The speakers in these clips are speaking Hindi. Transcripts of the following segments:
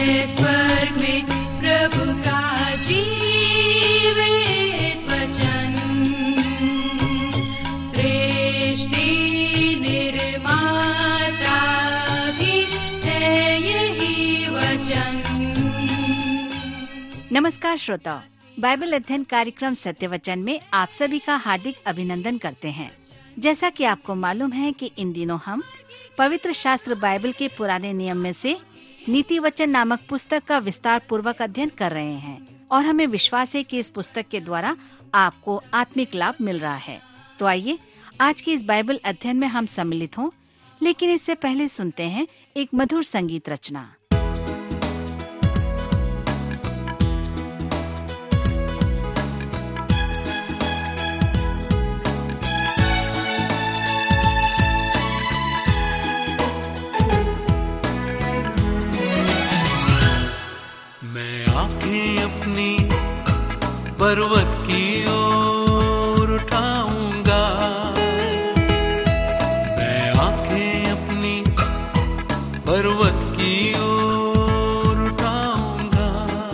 है स्वर्ग में प्रभु का जीवित वचन। सृष्टि निर्माता भी है यही वचन। नमस्कार श्रोताओ, बाइबल अध्ययन कार्यक्रम सत्य वचन में आप सभी का हार्दिक अभिनंदन करते हैं। जैसा कि आपको मालूम है कि इन दिनों हम पवित्र शास्त्र बाइबल के पुराने नियम में से नीति वचन नामक पुस्तक का विस्तार पूर्वक अध्ययन कर रहे हैं और हमें विश्वास है कि इस पुस्तक के द्वारा आपको आत्मिक लाभ मिल रहा है। तो आइए आज की इस बाइबल अध्ययन में हम सम्मिलित हों, लेकिन इससे पहले सुनते हैं एक मधुर संगीत रचना। अपनी पर्वत की ओर उठाऊंगा, मैं आंखें अपनी पर्वत की ओर उठाऊंगा।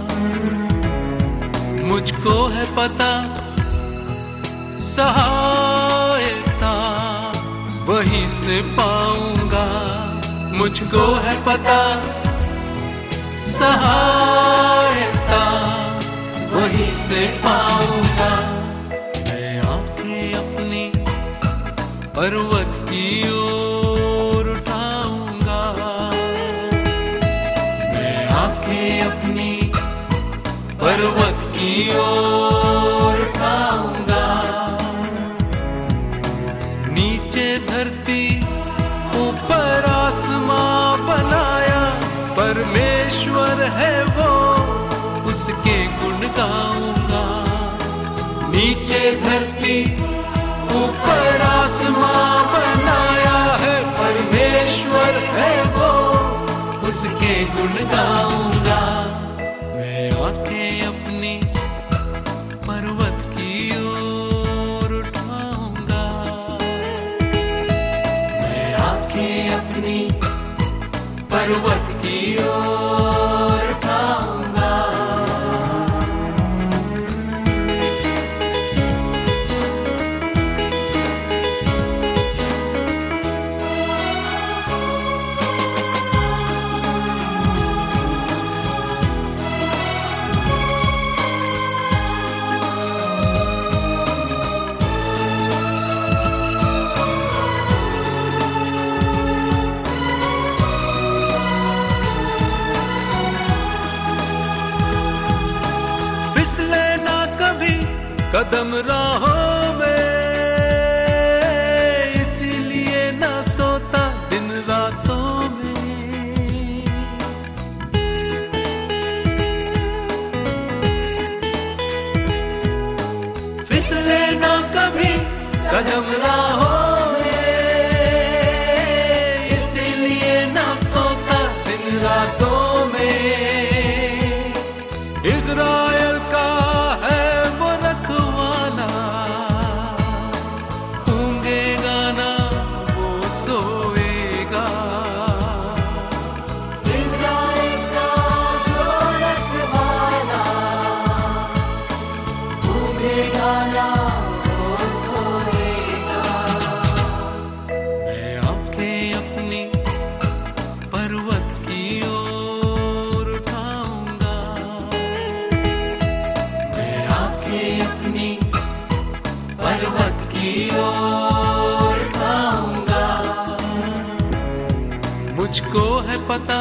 मुझको है पता सहायता वहीं से पाऊंगा, मुझको है पता सहायता वहीं से पाऊंगा। मैं आंखें अपनी पर्वत की ओर उठाऊंगा, मैं आंखें अपनी पर्वत की ओर उठाऊंगा। नीचे धरती ऊपर आसमां बनाया परमेश्वर है वो, उसके गुण गाऊंगा। नीचे धरती ऊपर आसमां बनाया है परमेश्वर है वो, उसके गुण गाऊंगा। मैं आंखें अपनी पर्वत की ओर उठाऊंगा, मैं आंखें अपनी पर्वत की ओर उठाऊंगा। कदम राहों में, इसीलिए ना सोता दिन रातों में। फिसले ना कभी कदम राहों में, इसीलिए ना सोता दिन रातों में। इज़राइल का है वो रखवाला, ऊँघेगा ना वो सोएगा। इज़राइल का जो रखवाला, ऊँघेगा ना वो सोएगा। मैं आंखें अपनी पर्वत की ओर उठाऊंगा, अपनी पर्वत की ओर उठाऊंगा। मुझको है पता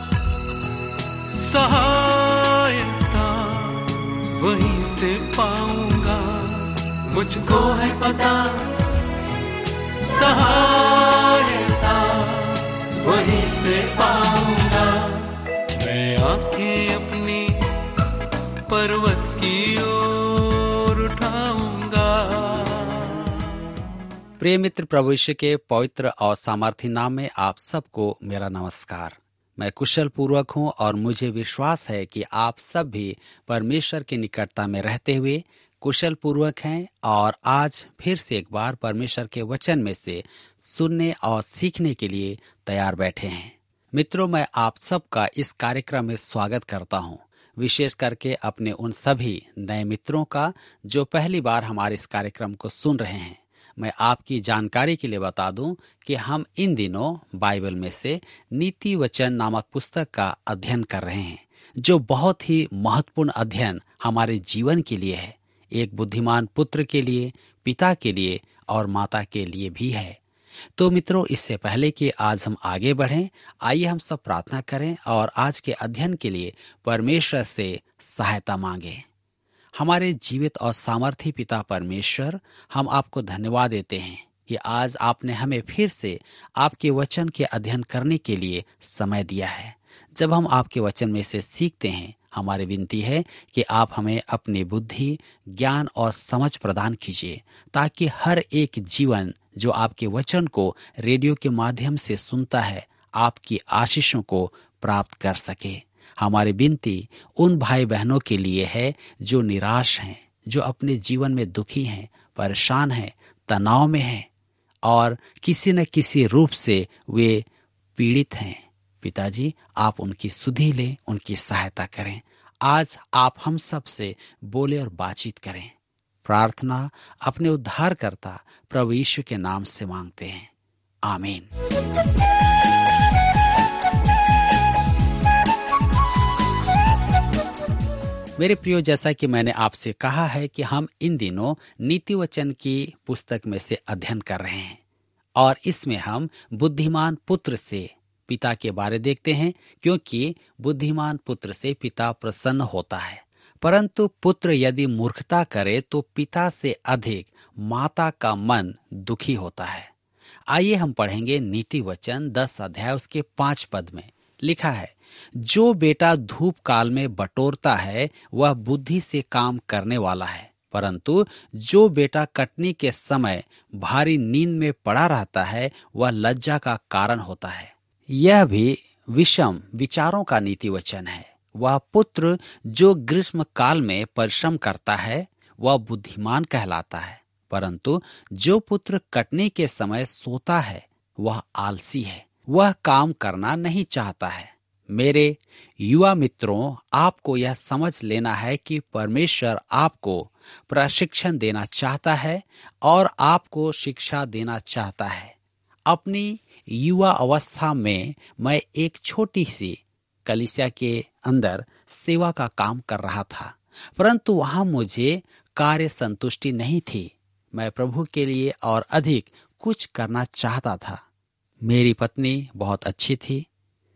सहायता वहीं से पाऊंगा, मुझको है पता सहायता वहीं से पाऊंगा। मैं आंखें अपनी पर्वत की ओर उठाऊंगा। प्रिय मित्र, प्रभु यीशु के पवित्र और सामर्थी नाम में आप सबको मेरा नमस्कार। मैं कुशल पूर्वक हूँ और मुझे विश्वास है कि आप सब भी परमेश्वर की निकटता में रहते हुए कुशल पूर्वक हैं और आज फिर से एक बार परमेश्वर के वचन में से सुनने और सीखने के लिए तैयार बैठे हैं। मित्रों, मैं आप सबका इस कार्यक्रम में स्वागत करता हूं, विशेष करके अपने उन सभी नए मित्रों का जो पहली बार हमारे इस कार्यक्रम को सुन रहे हैं। मैं आपकी जानकारी के लिए बता दूं कि हम इन दिनों बाइबल में से नीति वचन नामक पुस्तक का अध्ययन कर रहे हैं, जो बहुत ही महत्वपूर्ण अध्ययन हमारे जीवन के लिए है, एक बुद्धिमान पुत्र के लिए, पिता के लिए और माता के लिए भी है। तो मित्रों, इससे पहले कि आज हम आगे बढ़ें, आइए हम सब प्रार्थना करें और आज के अध्ययन के लिए परमेश्वर से सहायता मांगें। हमारे जीवित और सामर्थी पिता परमेश्वर, हम आपको धन्यवाद देते हैं कि आज आपने हमें फिर से आपके वचन के अध्ययन करने के लिए समय दिया है। जब हम आपके वचन में से सीखते हैं, हमारी विनती है कि आप हमें अपनी बुद्धि, ज्ञान और समझ प्रदान कीजिए, ताकि हर एक जीवन जो आपके वचन को रेडियो के माध्यम से सुनता है, आपकी आशीषों को प्राप्त कर सके। हमारी विनती उन भाई बहनों के लिए है जो निराश हैं, जो अपने जीवन में दुखी हैं, परेशान हैं, तनाव में हैं और किसी न किसी रूप से वे पीड़ित हैं। पिताजी, आप उनकी सुधि लें, उनकी सहायता करें। आज आप हम सब से बोले और बातचीत करें। प्रार्थना अपने उद्धारकर्ता प्रभु यीशु के नाम से मांगते हैं, आमीन। मेरे प्रियो, जैसा कि मैंने आपसे कहा है कि हम इन दिनों नीति वचन की पुस्तक में से अध्ययन कर रहे हैं और इसमें हम बुद्धिमान पुत्र से पिता के बारे देखते हैं, क्योंकि बुद्धिमान पुत्र से पिता प्रसन्न होता है, परंतु पुत्र यदि मूर्खता करे तो पिता से अधिक माता का मन दुखी होता है। आइए हम पढ़ेंगे नीति वचन 10 अध्याय उसके 5 पद में लिखा है, जो बेटा धूप काल में बटोरता है वह बुद्धि से काम करने वाला है, परंतु जो बेटा कटनी के समय भारी नींद में पड़ा रहता है वह लज्जा का कारण होता है। यह भी विषम विचारों का नीति वचन है। वह पुत्र जो ग्रीष्म काल में परिश्रम करता है वह बुद्धिमान कहलाता है, परंतु जो पुत्र कटनी के समय सोता है वह आलसी है, वह काम करना नहीं चाहता है। मेरे युवा मित्रों, आपको यह समझ लेना है कि परमेश्वर आपको प्रशिक्षण देना चाहता है और आपको शिक्षा देना चाहता है। अपनी युवा अवस्था में मैं एक छोटी सी कलीसिया के अंदर सेवा का काम कर रहा था, परंतु वहां मुझे कार्य संतुष्टि नहीं थी। मैं प्रभु के लिए और अधिक कुछ करना चाहता था। मेरी पत्नी बहुत अच्छी थी।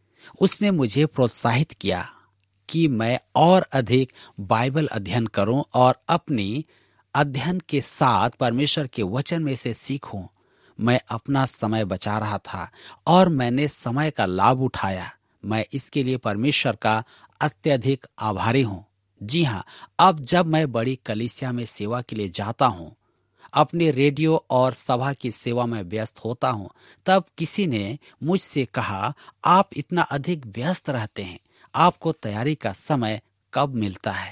उसने मुझे प्रोत्साहित किया कि मैं और अधिक बाइबल अध्ययन करूं और अपनी अध्ययन के साथ परमेश्वर के वचन में से सीखूं। मैं अपना समय बचा रहा था और मैंने समय का लाभ उठाया। मैं इसके लिए परमेश्वर का अत्यधिक आभारी हूँ। जी हाँ, अब जब मैं बड़ी कलीसिया में सेवा के लिए जाता हूँ, अपने रेडियो और सभा की सेवा में व्यस्त होता हूँ, तब किसी ने मुझसे कहा, आप इतना अधिक व्यस्त रहते हैं, आपको तैयारी का समय कब मिलता है?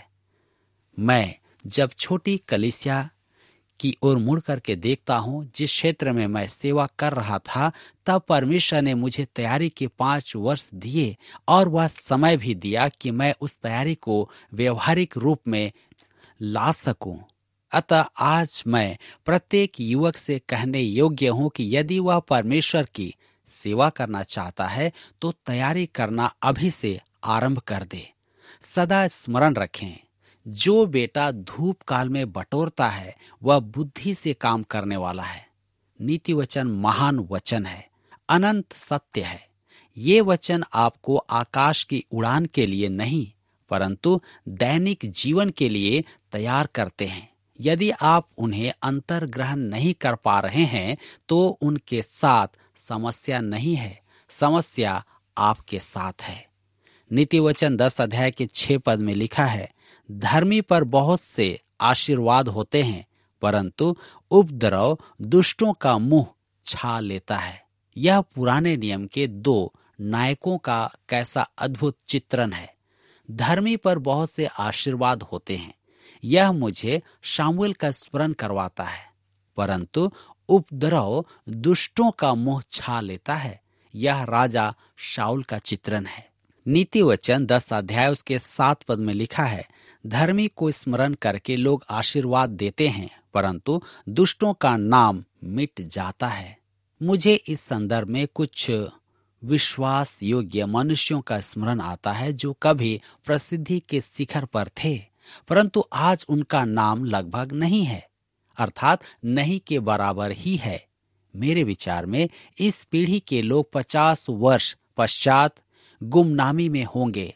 मैं जब छोटी कलीसिया की ओर मुड़ करके देखता हूँ, जिस क्षेत्र में मैं सेवा कर रहा था, तब परमेश्वर ने मुझे तैयारी के 5 वर्ष दिए और वह समय भी दिया कि मैं उस तैयारी को व्यवहारिक रूप में ला सकूं। अतः आज मैं प्रत्येक युवक से कहने योग्य हूं कि यदि वह परमेश्वर की सेवा करना चाहता है तो तैयारी करना अभी से आरंभ कर दे। सदा स्मरण रखें, जो बेटा धूप काल में बटोरता है वह बुद्धि से काम करने वाला है। नीति वचन महान वचन है, अनंत सत्य है। ये वचन आपको आकाश की उड़ान के लिए नहीं, परंतु दैनिक जीवन के लिए तैयार करते हैं। यदि आप उन्हें अंतर्ग्रहण नहीं कर पा रहे हैं तो उनके साथ समस्या नहीं है, समस्या आपके साथ है। नीति वचन 10 अध्याय के 6 पद में लिखा है, धर्मी पर बहुत से आशीर्वाद होते हैं, परंतु उपद्रव दुष्टों का मुंह छा लेता है। यह पुराने नियम के 2 नायकों का कैसा अद्भुत चित्रण है। धर्मी पर बहुत से आशीर्वाद होते हैं, यह मुझे शामुएल का स्मरण करवाता है, परंतु उपद्रव दुष्टों का मुंह छा लेता है। यह राजा शाऊल का चित्रण है। नीति वचन 10 अध्याय उसके 7 पद में लिखा है, धर्मी को स्मरण करके लोग आशीर्वाद देते हैं, परंतु दुष्टों का नाम मिट जाता है। मुझे इस संदर्भ में कुछ विश्वास योग्य मनुष्यों का स्मरण आता है जो कभी प्रसिद्धि के शिखर पर थे, परंतु आज उनका नाम लगभग नहीं है, अर्थात नहीं के बराबर ही है। मेरे विचार में इस पीढ़ी के लोग 50 वर्ष पश्चात गुमनामी में होंगे,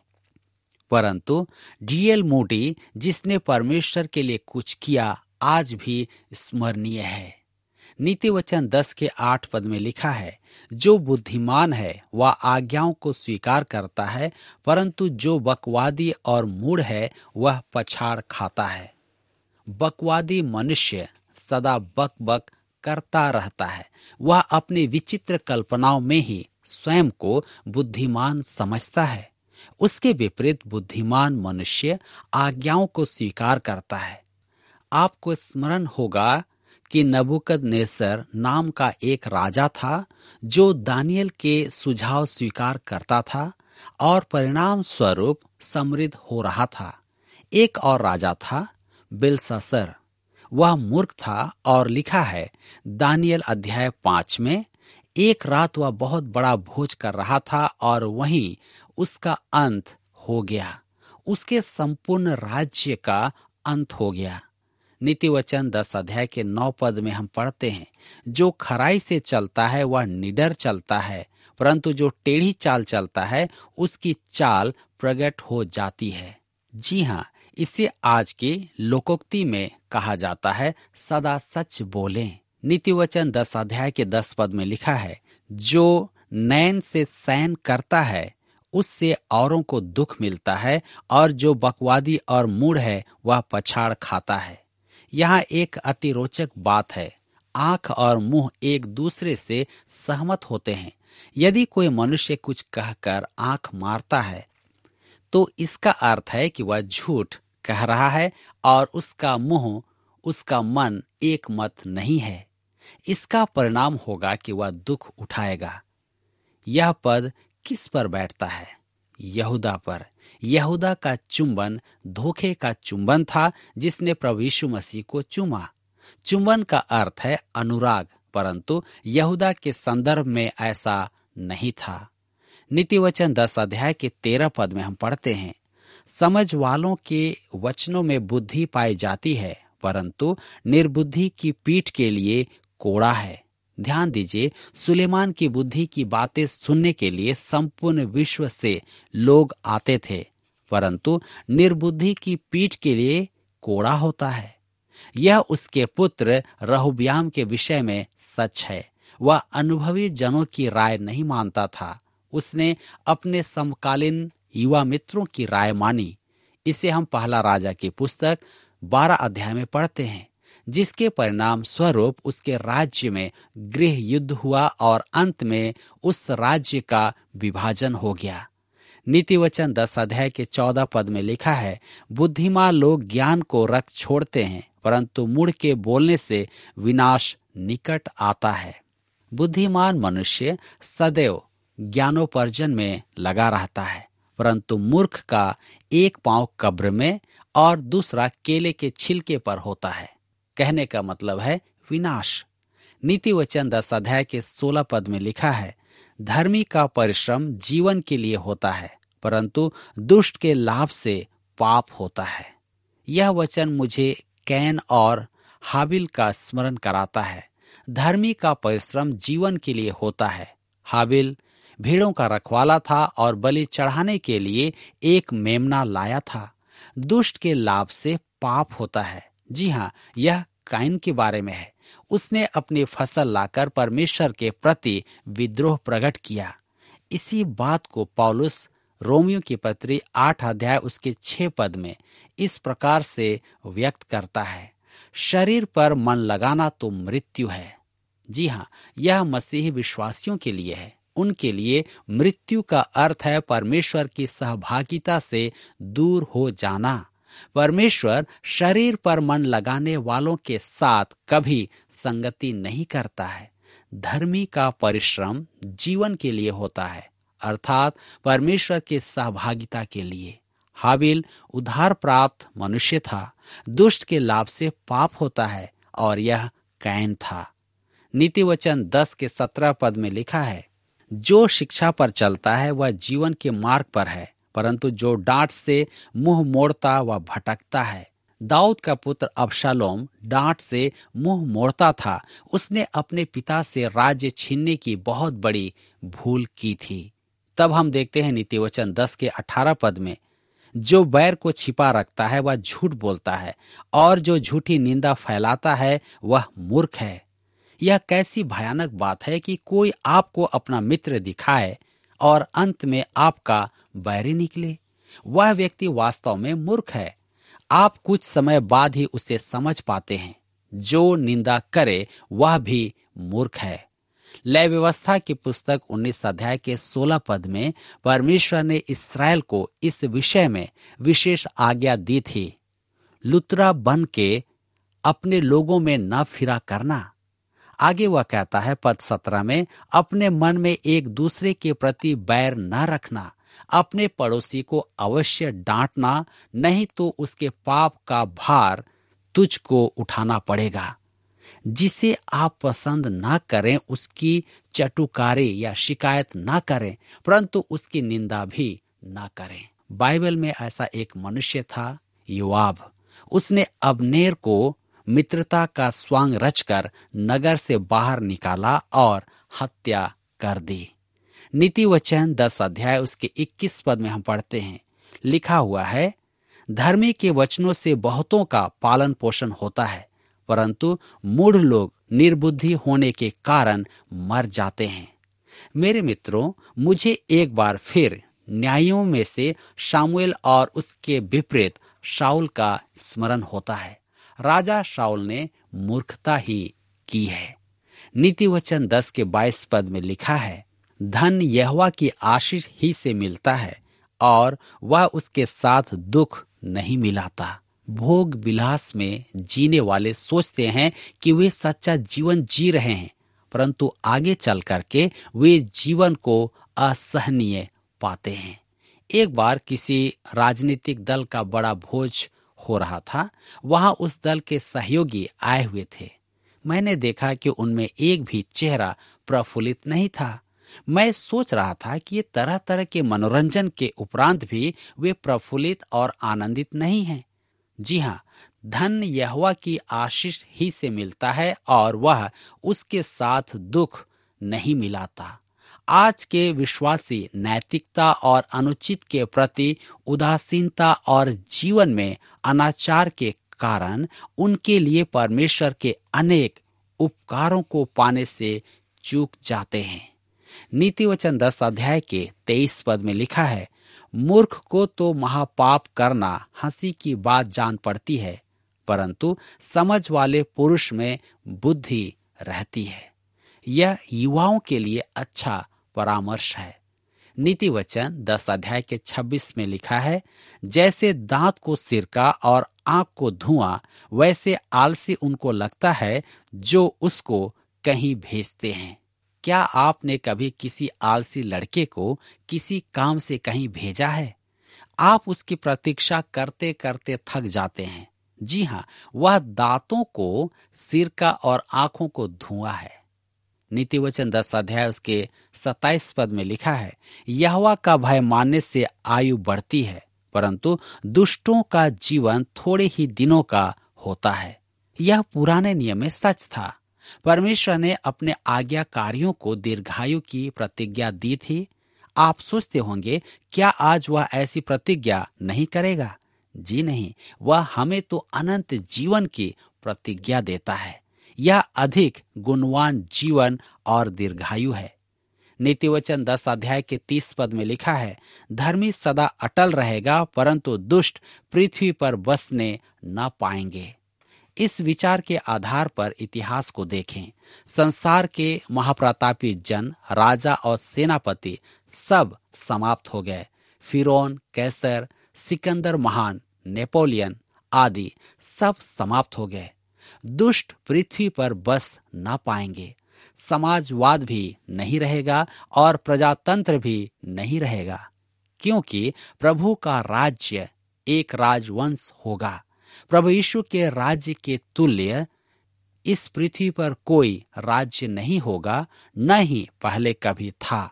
परंतु डीएल मूडी जिसने परमेश्वर के लिए कुछ किया आज भी स्मरणीय है। नीति वचन 10 के 8 पद में लिखा है, जो बुद्धिमान है वह आज्ञाओं को स्वीकार करता है, परंतु जो बकवादी और मूढ़ है वह पछाड़ खाता है। बकवादी मनुष्य सदा बक बक करता रहता है। वह अपनी विचित्र कल्पनाओं में ही स्वयं को बुद्धिमान समझता है। उसके विपरीत बुद्धिमान मनुष्य आज्ञाओं को स्वीकार करता है। आपको स्मरण होगा कि नबूकदनेस्सर नाम का एक राजा था जो दानियल के सुझाव स्वीकार करता था और परिणाम स्वरूप समृद्ध हो रहा था। एक और राजा था बेलशास्सर। वह मूर्ख था और लिखा है दानियल अध्याय 5 में, एक रात वह बहुत बड़ा भोज कर रहा था और वहीं उसका अंत हो गया। उसके संपूर्ण राज्य का अंत हो गया। नीति वचन 10 अध्याय के 9 पद में हम पढ़ते हैं, जो खराई से चलता है वह निडर चलता है, परंतु जो टेढ़ी चाल चलता है उसकी चाल प्रकट हो जाती है। जी हाँ, इसे आज की लोकोक्ति में कहा जाता है, सदा सच बोलें। नीति वचन 10 अध्याय के 10 पद में लिखा है, जो नैन से सैन करता है उससे औरों को दुख मिलता है, और जो बकवादी और मूढ़ है वह पछाड़ खाता है। यहाँ एक अति रोचक बात है, आंख और मुंह एक दूसरे से सहमत होते हैं। यदि कोई मनुष्य कुछ कहकर आंख मारता है तो इसका अर्थ है कि वह झूठ कह रहा है और उसका मुंह, उसका मन एक मत नहीं है। इसका परिणाम होगा कि वह दुख उठाएगा। यह पद किस पर बैठता है? यहूदा पर। यहूदा का चुंबन धोखे का चुंबन था जिसने प्रभु यीशु मसीह को चूमा। चुंबन का अर्थ है अनुराग, परंतु यहूदा के संदर्भ में ऐसा नहीं था। नीति वचन 10 अध्याय के 13 पद में हम पढ़ते हैं, समझ वालों के वचनों में बुद्धि पाई जाती है, परंतु निर्बुद्धि की पीठ के लिए कोड़ा है। ध्यान दीजिए, सुलेमान की बुद्धि की बातें सुनने के लिए संपूर्ण विश्व से लोग आते थे, परंतु निर्बुद्धि की पीठ के लिए कोड़ा होता है। यह उसके पुत्र रहब्याम के विषय में सच है। वह अनुभवी जनों की राय नहीं मानता था। उसने अपने समकालीन युवा मित्रों की राय मानी। इसे हम पहला राजा की पुस्तक 12 अध्याय में पढ़ते हैं, जिसके परिणाम स्वरूप उसके राज्य में गृह युद्ध हुआ और अंत में उस राज्य का विभाजन हो गया। नीति वचन 10 अध्याय के 14 पद में लिखा है, बुद्धिमान लोग ज्ञान को रख छोड़ते हैं, परंतु मुड़ के बोलने से विनाश निकट आता है। बुद्धिमान मनुष्य सदैव ज्ञानोपार्जन में लगा रहता है, परंतु मूर्ख का एक पांव कब्र में और दूसरा केले के छिलके पर होता है। कहने का मतलब है विनाश। नीति वचन 10 अध्याय के 16 पद में लिखा है, धर्मी का परिश्रम जीवन के लिए होता है, परंतु दुष्ट के लाभ से पाप होता है। यह वचन मुझे कैन और हाबिल का स्मरण कराता है। धर्मी का परिश्रम जीवन के लिए होता है। हाबिल भेड़ों का रखवाला था और बलि चढ़ाने के लिए एक मेमना लाया था। दुष्ट के लाभ से पाप होता है। जी हाँ, यह काइन के बारे में है। उसने अपनी फसल लाकर परमेश्वर के प्रति विद्रोह प्रकट किया। इसी बात को पौलुस रोमियो की पत्री 8 अध्याय उसके 6 पद में इस प्रकार से व्यक्त करता है, शरीर पर मन लगाना तो मृत्यु है। जी हाँ, यह मसीही विश्वासियों के लिए है। उनके लिए मृत्यु का अर्थ है परमेश्वर की सहभागिता से दूर हो जाना। परमेश्वर शरीर पर मन लगाने वालों के साथ कभी संगति नहीं करता है। धर्मी का परिश्रम जीवन के लिए होता है, अर्थात परमेश्वर के सहभागिता के लिए। हाबिल उद्धार प्राप्त मनुष्य था, दुष्ट के लाभ से पाप होता है, और यह कैन था। नीति वचन 10 के 17 पद में लिखा है, जो शिक्षा पर चलता है वह जीवन के मार्ग पर है, परंतु जो डांट से मुंह मोड़ता वह भटकता है। दाऊद का पुत्र अबशालोम डांट से मुंह मोड़ता था। उसने अपने पिता से राज्य छीनने की बहुत बड़ी भूल की थी। तब हम देखते हैं नीति वचन 10 के 18 पद में, जो बैर को छिपा रखता है वह झूठ बोलता है, और जो झूठी निंदा फैलाता है वह मूर्ख है। यह कैसी भयानक बात है कि कोई आपको अपना मित्र दिखाए और अंत में आपका बैरी निकले। वह व्यक्ति वास्तव में मूर्ख है। आप कुछ समय बाद ही उसे समझ पाते हैं। जो निंदा करे वह भी मूर्ख है। लय व्यवस्था की पुस्तक 19 अध्याय के 16 पद में परमेश्वर ने इस्राएल को इस विषय में विशेष आज्ञा दी थी, लुतरा बन के अपने लोगों में न फिरा करना। आगे वह कहता है पद 17 में, अपने मन में एक दूसरे के प्रति बैर न रखना, अपने पड़ोसी को अवश्य डांटना, नहीं तो उसके पाप का भार तुझको उठाना पड़ेगा। जिसे आप पसंद ना करें उसकी चटुकारी या शिकायत ना करें, परंतु उसकी निंदा भी ना करें। बाइबल में ऐसा एक मनुष्य था, योआब। उसने अब्नेर को मित्रता का स्वांग रचकर नगर से बाहर निकाला और हत्या कर दी। नीति वचन 10 अध्याय उसके 21 पद में हम पढ़ते हैं, लिखा हुआ है, धर्मी के वचनों से बहुतों का पालन पोषण होता है, परंतु मूढ़ लोग निर्बुद्धि होने के कारण मर जाते हैं। मेरे मित्रों, मुझे एक बार फिर न्यायों में से शामुएल और उसके विपरीत शाऊल का स्मरण होता है। राजा शाऊल ने मूर्खता ही की है। नीति वचन 10 के 22 पद में लिखा है, धन यहोवा की आशीष ही से मिलता है और वह उसके साथ दुख नहीं मिलाता। भोग विलास में जीने वाले सोचते हैं कि वे सच्चा जीवन जी रहे हैं, परंतु आगे चल करके वे जीवन को असहनीय पाते हैं। एक बार किसी राजनीतिक दल का बड़ा भोज हो रहा था। वहां उस दल के सहयोगी आए हुए थे। मैंने देखा कि उनमें एक भी चेहरा प्रफुल्लित नहीं था। मैं सोच रहा था कि ये तरह तरह के मनोरंजन के उपरांत भी वे प्रफुल्लित और आनंदित नहीं हैं। जी हाँ, धन यहोवा की आशीष ही से मिलता है और वह उसके साथ दुख नहीं मिलाता। आज के विश्वासी नैतिकता और अनुचित के प्रति उदासीनता और जीवन में अनाचार के कारण उनके लिए परमेश्वर के अनेक उपकारों को पाने से चूक जाते हैं। नीति वचन 10 अध्याय के 23 पद में लिखा है, मूर्ख को तो महापाप करना हंसी की बात जान पड़ती है, परंतु समझ वाले पुरुष में बुद्धि रहती है। यह युवाओं के लिए अच्छा परामर्श है। नीति वचन 10 अध्याय के 26 में लिखा है, जैसे दांत को सिरका और आंख को धुआं, वैसे आलसी उनको लगता है जो उसको कहीं भेजते हैं। क्या आपने कभी किसी आलसी लड़के को किसी काम से कहीं भेजा है? आप उसकी प्रतीक्षा करते करते थक जाते हैं। जी हाँ, वह दांतों को सिरका और आंखों को धुआं है। नीति वचन 10 अध्याय उसके 27 पद में लिखा है, यहोवा का भय मानने से आयु बढ़ती है, परंतु दुष्टों का जीवन थोड़े ही दिनों का होता है। यह पुराने नियम में सच था। परमेश्वर ने अपने आज्ञाकारियों को दीर्घायु की प्रतिज्ञा दी थी। आप सोचते होंगे, क्या आज वह ऐसी प्रतिज्ञा नहीं करेगा? जी नहीं, वह हमें तो अनंत जीवन की प्रतिज्ञा देता है। यह अधिक गुणवान जीवन और दीर्घायु है। नीति वचन 10 अध्याय के 30 पद में लिखा है, धर्मी सदा अटल रहेगा, परंतु दुष्ट पृथ्वी पर बसने न पाएंगे। इस विचार के आधार पर इतिहास को देखें। संसार के महाप्रतापी जन, राजा और सेनापति सब समाप्त हो गए। फिरौन, कैसर, सिकंदर महान, नेपोलियन आदि सब समाप्त हो गए। दुष्ट पृथ्वी पर बस न पाएंगे। समाजवाद भी नहीं रहेगा और प्रजातंत्र भी नहीं रहेगा, क्योंकि प्रभु का राज्य एक राजवंश होगा। प्रभु यीशु के राज्य के तुल्य इस पृथ्वी पर कोई राज्य नहीं होगा, न ही पहले कभी था।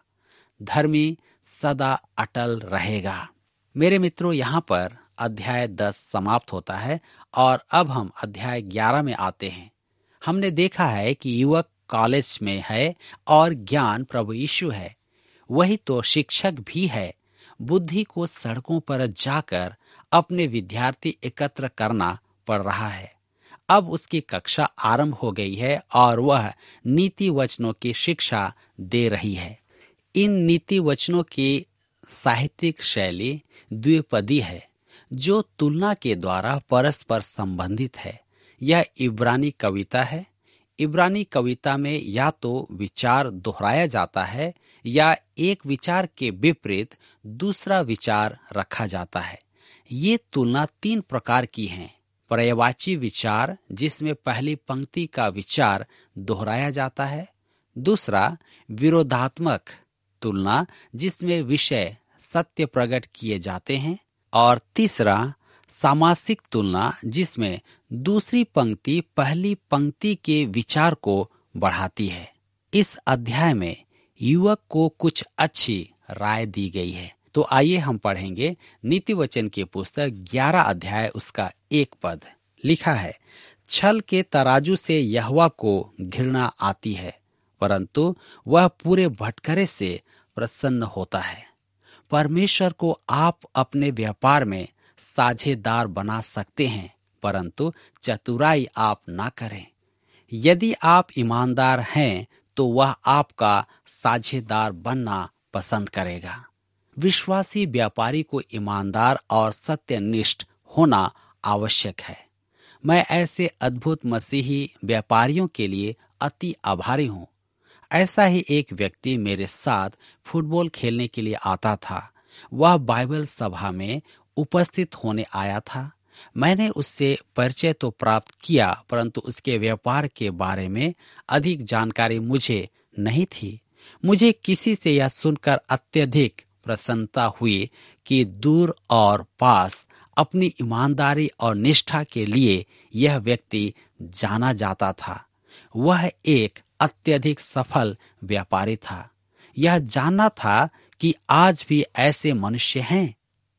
धर्मी सदा अटल रहेगा। मेरे मित्रों, यहाँ पर अध्याय 10 समाप्त होता है और अब हम अध्याय 11 में आते हैं। हमने देखा है कि युवक कॉलेज में है और ज्ञान प्रभु यीशु है। वही तो शिक्षक भी है। बुद्धि को सड़कों पर जाकर अपने विद्यार्थी एकत्र करना पड़ रहा है। अब उसकी कक्षा आरंभ हो गई है और वह नीति वचनों की शिक्षा दे रही है। इन नीति वचनों की साहित्यिक शैली द्विपदी है, जो तुलना के द्वारा परस्पर संबंधित है। यह इब्रानी कविता है। इब्रानी कविता में या तो विचार दोहराया जाता है या एक विचार के विपरीत दूसरा विचार रखा जाता है। ये तुलना 3 प्रकार की हैं। पर्यायवाची विचार, जिसमें पहली पंक्ति का विचार दोहराया जाता है। दूसरा, विरोधात्मक तुलना, जिसमें विषय सत्य प्रकट किए जाते हैं। और तीसरा, सामासिक तुलना, जिसमें दूसरी पंक्ति पहली पंक्ति के विचार को बढ़ाती है। इस अध्याय में युवक को कुछ अच्छी राय दी गई है। तो आइए हम पढ़ेंगे नीति वचन की पुस्तक 11 अध्याय उसका 1 पद। लिखा है, छल के तराजू से यहोवा को घृणा आती है, परंतु वह पूरे भटकरे से प्रसन्न होता है। परमेश्वर को आप अपने व्यापार में साझेदार बना सकते हैं, परंतु चतुराई आप ना करें। यदि आप ईमानदार हैं तो वह आपका साझेदार बनना पसंद करेगा। विश्वासी व्यापारी को ईमानदार और सत्यनिष्ठ होना आवश्यक है। मैं ऐसे अद्भुत मसीही व्यापारियों के लिए अति आभारी हूँ। ऐसा ही एक व्यक्ति मेरे साथ फुटबॉल खेलने के लिए आता था। वह बाइबल सभा में उपस्थित होने आया था। मैंने उससे परिचय तो प्राप्त किया, परंतु उसके व्यापार के बारे में अधिक जानकारी मुझे नहीं थी। मुझे किसी से यह सुनकर अत्यधिक प्रसन्नता हुई कि दूर और पास अपनी ईमानदारी और निष्ठा के लिए यह व्यक्ति जाना जाता था। वह एक अत्यधिक सफल व्यापारी था। यह जानना था कि आज भी ऐसे मनुष्य हैं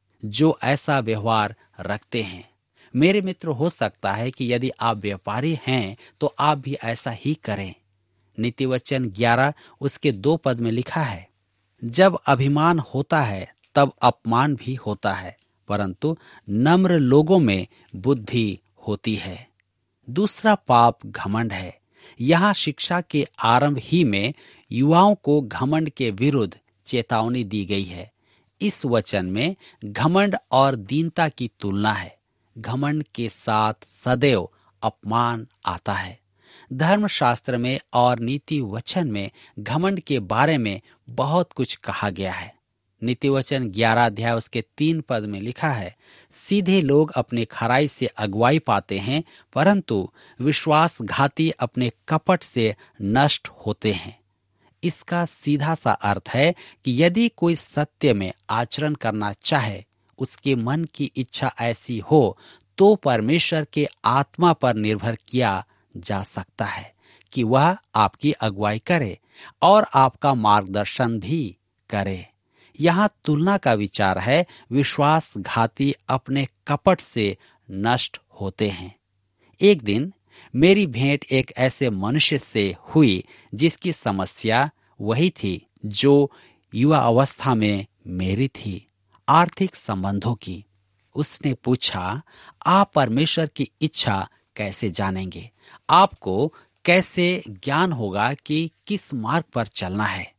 जो ऐसा व्यवहार रखते हैं। मेरे मित्र, हो सकता है कि यदि आप व्यापारी हैं तो आप भी ऐसा ही करें। नीति वचन 11 उसके 2 पद में लिखा है, जब अभिमान होता है तब अपमान भी होता है, परंतु नम्र लोगों में बुद्धि होती है। दूसरा पाप घमंड है। यहाँ शिक्षा के आरंभ ही में युवाओं को घमंड के विरुद्ध चेतावनी दी गई है। इस वचन में घमंड और दीनता की तुलना है। घमंड के साथ सदैव अपमान आता है। धर्मशास्त्र में और नीति वचन में घमंड के बारे में बहुत कुछ कहा गया है। नीति वचन 11 अध्याय उसके 3 पद में लिखा है, सीधे लोग अपने खराई से अगुवाई पाते हैं, परंतु विश्वासघाती अपने कपट से नष्ट होते हैं। इसका सीधा सा अर्थ है कि यदि कोई सत्य में आचरण करना चाहे, उसके मन की इच्छा ऐसी हो, तो परमेश्वर के आत्मा पर निर्भर किया जा सकता है कि वह आपकी अगुवाई करे और आपका मार्गदर्शन भी करे। यहाँ तुलना का विचार है, विश्वासघाती अपने कपट से नष्ट होते हैं। एक दिन मेरी भेंट एक ऐसे मनुष्य से हुई जिसकी समस्या वही थी जो युवा अवस्था में मेरी थी, आर्थिक संबंधों की। उसने पूछा, आप परमेश्वर की इच्छा कैसे जानेंगे? आपको कैसे ज्ञान होगा कि किस मार्ग पर चलना है?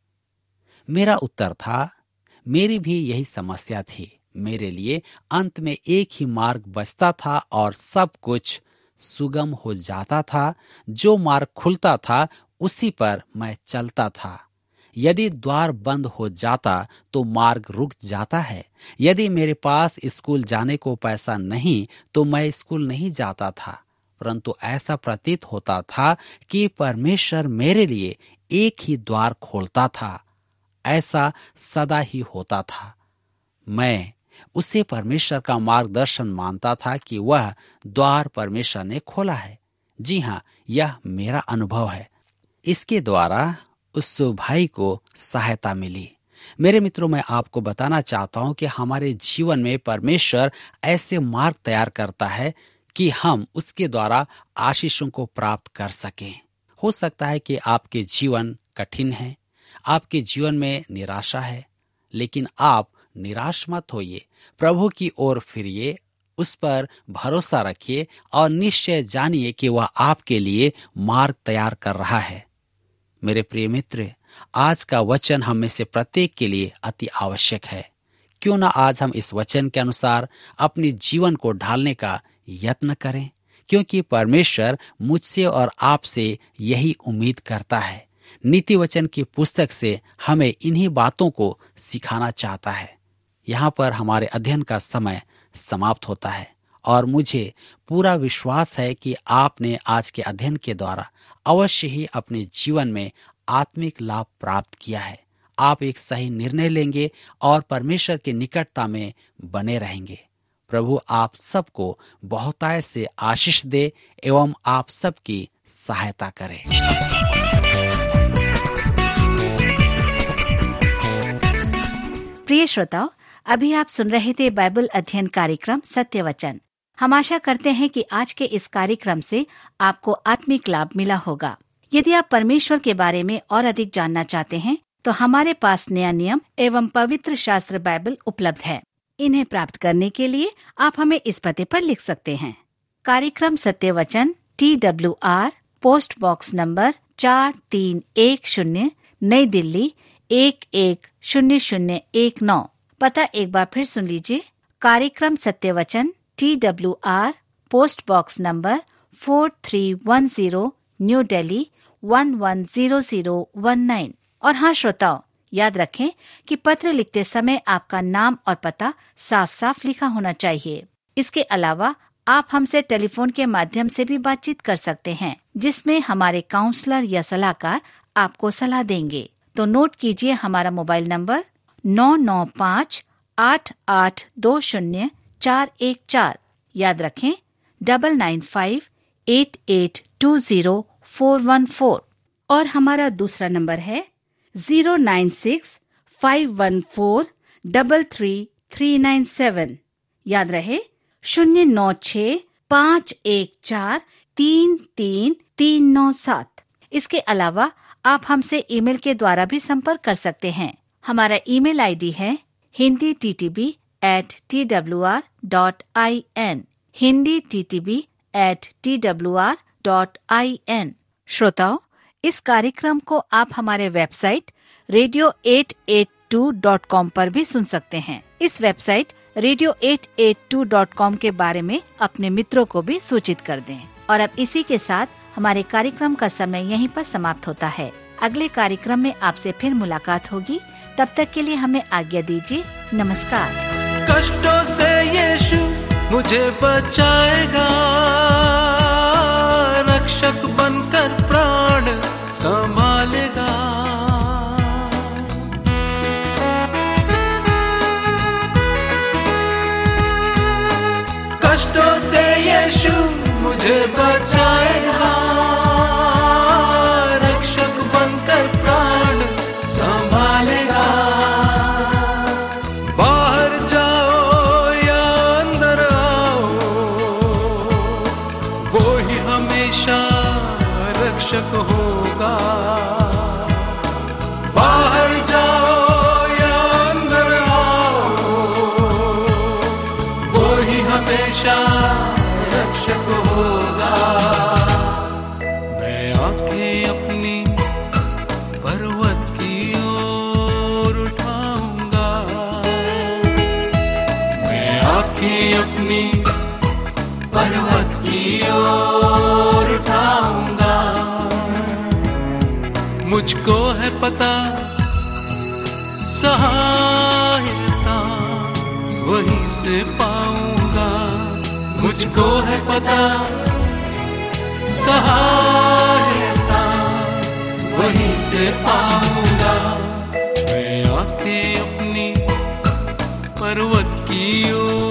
मेरा उत्तर था, मेरी भी यही समस्या थी। मेरे लिए अंत में एक ही मार्ग बचता था और सब कुछ सुगम हो जाता था। जो मार्ग खुलता था उसी पर मैं चलता था। यदि द्वार बंद हो जाता तो मार्ग रुक जाता है। यदि मेरे पास स्कूल जाने को पैसा नहीं तो मैं स्कूल नहीं जाता था, परंतु ऐसा प्रतीत होता था कि परमेश्वर मेरे लिए एक ही द्वार खोलता था। ऐसा सदा ही होता था। मैं उसे परमेश्वर का मार्गदर्शन मानता था कि वह द्वार परमेश्वर ने खोला है। जी हाँ, यह मेरा अनुभव है। इसके द्वारा उस भाई को सहायता मिली। मेरे मित्रों, मैं आपको बताना चाहता हूं कि हमारे जीवन में परमेश्वर ऐसे मार्ग तैयार करता है कि हम उसके द्वारा आशीषों को प्राप्त कर सकें। हो सकता है कि आपके जीवन कठिन है, आपके जीवन में निराशा है, लेकिन आप निराश मत होइए। प्रभु की ओर फिरिए, उस पर भरोसा रखिए और निश्चय जानिए कि वह आपके लिए मार्ग तैयार कर रहा है। मेरे प्रिय मित्र, आज का वचन हम में से प्रत्येक के लिए अति आवश्यक है। क्यों ना आज हम इस वचन के अनुसार अपने जीवन को ढालने का यत्न करें, क्योंकि परमेश्वर मुझसे और आपसे यही उम्मीद करता है। नीति वचन की पुस्तक से हमें इन्हीं बातों को सिखाना चाहता है। यहाँ पर हमारे अध्ययन का समय समाप्त होता है और मुझे पूरा विश्वास है कि आपने आज के अध्ययन के द्वारा अवश्य ही अपने जीवन में आत्मिक लाभ प्राप्त किया है। आप एक सही निर्णय लेंगे और परमेश्वर की निकटता में बने रहेंगे। प्रभु आप सबको बहुतायत से आशीष दे एवं आप सबकी सहायता करे। प्रिय श्रोताओ, अभी आप सुन रहे थे बाइबल अध्ययन कार्यक्रम सत्य वचन। हम आशा करते हैं कि आज के इस कार्यक्रम से आपको आत्मिक लाभ मिला होगा। यदि आप परमेश्वर के बारे में और अधिक जानना चाहते हैं तो हमारे पास नया नियम एवं पवित्र शास्त्र बाइबल उपलब्ध है। इन्हें प्राप्त करने के लिए आप हमें इस पते पर लिख सकते हैं। कार्यक्रम Satya Vachan, TWR, post box number 4310, नई दिल्ली 110019। पता एक बार फिर सुन लीजिए। कार्यक्रम Satya Vachan, TWR, post box number 4310, New Delhi 110019। और हाँ श्रोताओ, याद रखें कि पत्र लिखते समय आपका नाम और पता साफ साफ लिखा होना चाहिए। इसके अलावा आप हमसे टेलीफोन के माध्यम से भी बातचीत कर सकते हैं, जिसमें हमारे काउंसलर या सलाहकार आपको सलाह देंगे। तो नोट कीजिए हमारा मोबाइल नंबर 9958820414। याद रखें 9958820414। और हमारा दूसरा नंबर है 09651433397। याद रहे 09651433397। इसके अलावा आप हमसे ईमेल के द्वारा भी संपर्क कर सकते हैं। हमारा ईमेल आईडी है hinditb@twr.in, hinditb@twr.in। श्रोताओ, इस कार्यक्रम को आप हमारे वेबसाइट radio882.com पर भी सुन सकते हैं। इस वेबसाइट radio882.com के बारे में अपने मित्रों को भी सूचित कर दें। और अब इसी के साथ हमारे कार्यक्रम का समय यहीं पर समाप्त होता है। अगले कार्यक्रम में आपसे फिर मुलाकात होगी। तब तक के लिए हमें आज्ञा दीजिए। नमस्कार। कष्टों से यीशु मुझे बचाएगा, रक्षक बनकर प्राण संभालेगा। कष्टों से यीशु मुझे बचाएगा, रक्षक बनकर प्राण संभालेगा। बाहर जाओ या अंदर आओ, वो ही हमेशा रक्षक होगा। बाहर जाओ या अंदर आओ, वो ही हमेशा रक्षक होगा। मैं आंखें अपनी पर्वत की ओर उठाऊंगा, मैं आंखें अपनी पर्वत की ओर उठाऊंगा। मुझको है पता सहायता वहीं से पाऊंगा। मुझको है पता सहायता वहीं से पाऊंगा। मैं आके अपनी पर्वत की ओर